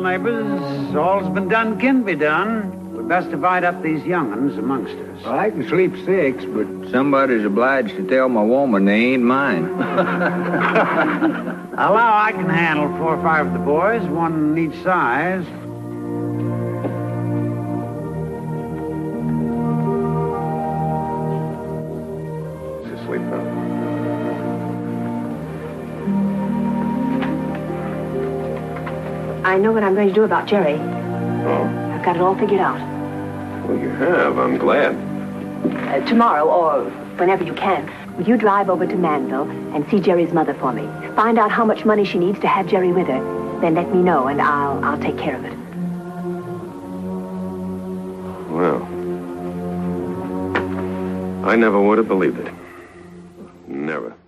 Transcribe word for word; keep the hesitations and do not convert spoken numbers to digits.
neighbors. All's been done can be done. We'd best divide up these young'uns amongst us. Well, I can sleep six, but Somebody's obliged to tell my woman they ain't mine. I allow I can handle four or five of the boys, one each size. She's asleep now. I know what I'm going to do about Jerry. Oh? I've got it all figured out. Well, you have. I'm glad. Uh, tomorrow, or whenever you can, will you drive over to Manville and see Jerry's mother for me? Find out how much money she needs to have Jerry with her. Then let me know, and I'll I'll take care of it. Well, I never would have believed it. Never.